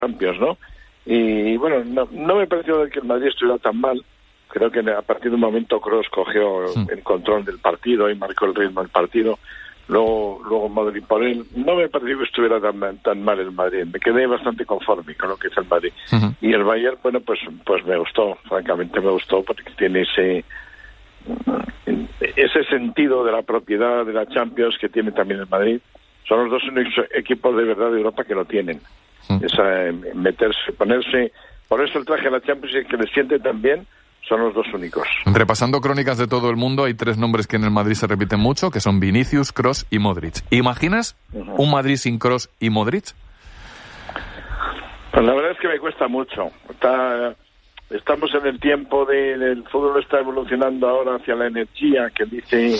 Champions, ¿no? Y bueno, no me pareció que el Madrid estuviera tan mal. Creo que a partir de un momento Kroos cogió el control del partido y marcó el ritmo del partido. Luego Madrid por él. No me pareció que estuviera tan mal el Madrid. Me quedé bastante conforme con lo que hizo el Madrid. Y el Bayern, bueno, pues me gustó. Francamente me gustó porque tiene ese sentido de la propiedad de la Champions que tiene también el Madrid. Son los dos únicos equipos de verdad de Europa que lo tienen. Meterse, ponerse... Por eso el traje de la Champions es que le siente tan bien. Son los dos únicos. Repasando crónicas de todo el mundo, hay 3 nombres que en el Madrid se repiten mucho, que son Vinicius, Kroos y Modric. ¿Imaginas un Madrid sin Kroos y Modric? Pues la verdad es que me cuesta mucho. Estamos en el tiempo el fútbol está evolucionando ahora hacia la energía que dice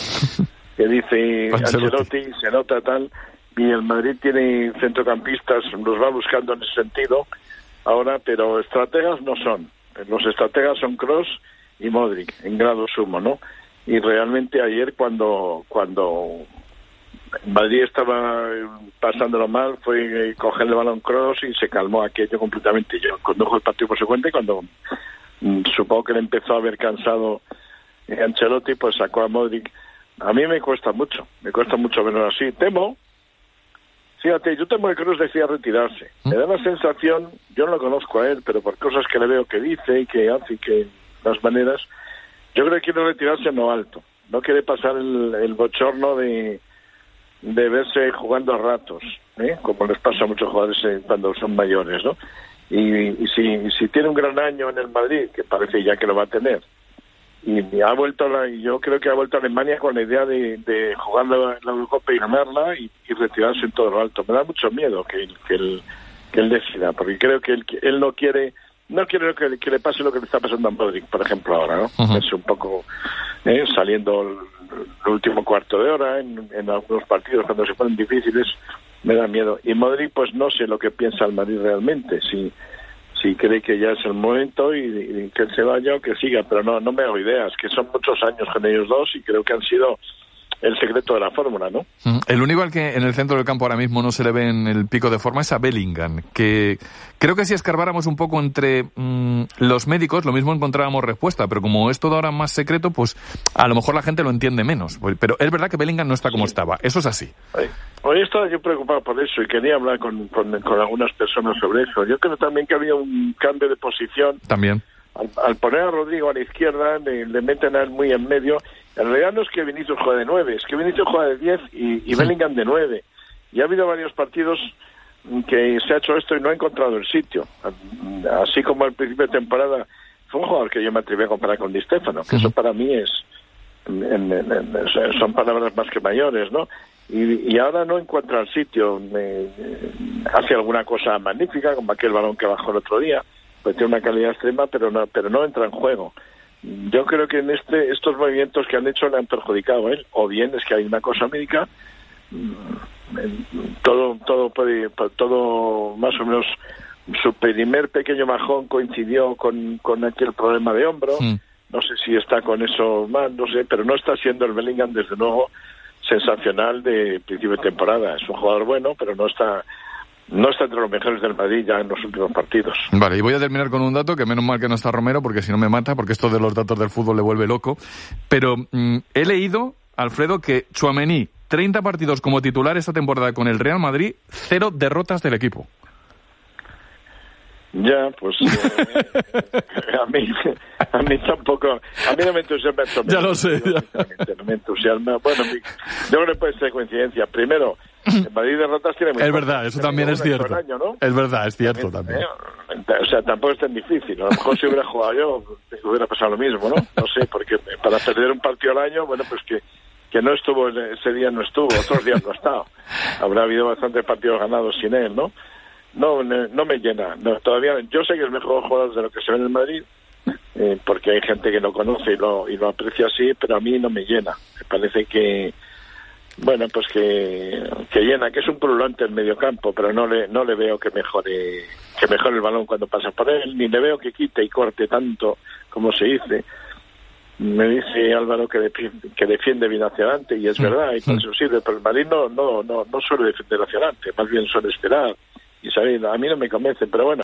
Ancelotti, se nota tal, y el Madrid tiene centrocampistas, los va buscando en ese sentido ahora, pero estrategas no son. Los estrategas son Kroos y Modric, en grado sumo, ¿no? Y realmente ayer cuando Madrid estaba pasándolo mal, fue coger el balón Kroos y se calmó aquello completamente. Yo condujo el partido por su cuenta y cuando supongo que le empezó a ver cansado Ancelotti, pues sacó a Modric. A mí me cuesta mucho verlo así. Fíjate, yo temo que Kroos decía retirarse. Me da la sensación, yo no lo conozco a él, pero por cosas que le veo que dice y que hace y que las maneras, yo creo que quiere retirarse en lo alto. No quiere pasar el bochorno de verse jugando a ratos, como les pasa a muchos jugadores cuando son mayores, ¿no? Y si tiene un gran año en el Madrid, que parece ya que lo va a tener, y yo creo que ha vuelto a Alemania con la idea de jugar la Eurocopa y ganarla y retirarse en todo lo alto. Me da mucho miedo que él decida, porque creo que él no quiere que le pase lo que le está pasando a Modric, por ejemplo, ahora, ¿no? Es un poco saliendo el último cuarto de hora en algunos partidos cuando se ponen difíciles, me da miedo. Y Modric, pues no sé lo que piensa el Madrid realmente, si cree que ya es el momento y que él se vaya o que siga, pero no me hago ideas, que son muchos años con ellos dos y creo que han sido el secreto de la fórmula, ¿no? El único al que en el centro del campo ahora mismo no se le ve en el pico de forma es a Bellingham, que creo que si escarbáramos un poco entre los médicos, lo mismo encontrábamos respuesta, pero como es todo ahora más secreto, pues a lo mejor la gente lo entiende menos. Pero es verdad que Bellingham no está como estaba, eso es así. Hoy estaba yo preocupado por eso y quería hablar con algunas personas sobre eso. Yo creo también que había un cambio de posición. También. Al poner a Rodrigo a la izquierda, le meten a él muy en medio. En realidad no es que Vinicius juegue de 9, es que Vinicius juega de 10 y Bellingham de 9. Y ha habido varios partidos que se ha hecho esto y no ha encontrado el sitio. Así como al principio de temporada fue un jugador que yo me atreví a comparar con Di Stéfano, que eso para mí son palabras más que mayores, ¿no? Y ahora no encuentra el sitio. Hace alguna cosa magnífica, como aquel balón que bajó el otro día, pues tiene una calidad extrema, pero no entra en juego. Yo creo que en estos movimientos que han hecho le han perjudicado a él, o bien es que hay una cosa médica. Todo más o menos su primer pequeño bajón coincidió con aquel problema de hombro. No sé si está con eso más, no sé, pero no está siendo el Bellingham desde luego sensacional de principio de temporada. Es un jugador bueno, pero no está entre los mejores del Madrid ya en los últimos partidos. Vale, y voy a terminar con un dato, que menos mal que no está Romero, porque si no me mata, porque esto de los datos del fútbol le vuelve loco. Pero he leído, Alfredo, que Tchouaméni, 30 partidos como titular esta temporada con el Real Madrid, 0 derrotas del equipo. Ya, pues a mí tampoco, a mí no me entusiasma. Ya lo sé. No me entusiasma. Bueno, yo creo que puede ser coincidencia. Primero, el Madrid derrotas tiene muy Es verdad, eso también es cierto. Año, ¿no? Es verdad, es cierto también. O sea, tampoco es tan difícil. A lo mejor si hubiera jugado yo, hubiera pasado lo mismo, ¿no? No sé, porque para perder un partido al año, bueno, pues que no estuvo, ese día no estuvo, otros días no ha estado. Habrá habido bastantes partidos ganados sin él, ¿no? No me llena. No, todavía yo sé que es mejor jugador de lo que se ve en el Madrid, porque hay gente que lo conoce y lo aprecia así, pero a mí no me llena. Me parece que, bueno, pues que llena, que es un pululante el mediocampo, pero no le veo que mejore el balón cuando pasa por él, ni le veo que quite y corte tanto como se dice. Me dice Álvaro que defiende bien hacia adelante, y es verdad, y por eso sirve, pero el Madrid no suele defender hacia adelante, más bien suele esperar y salir. A mí no me convence, pero bueno.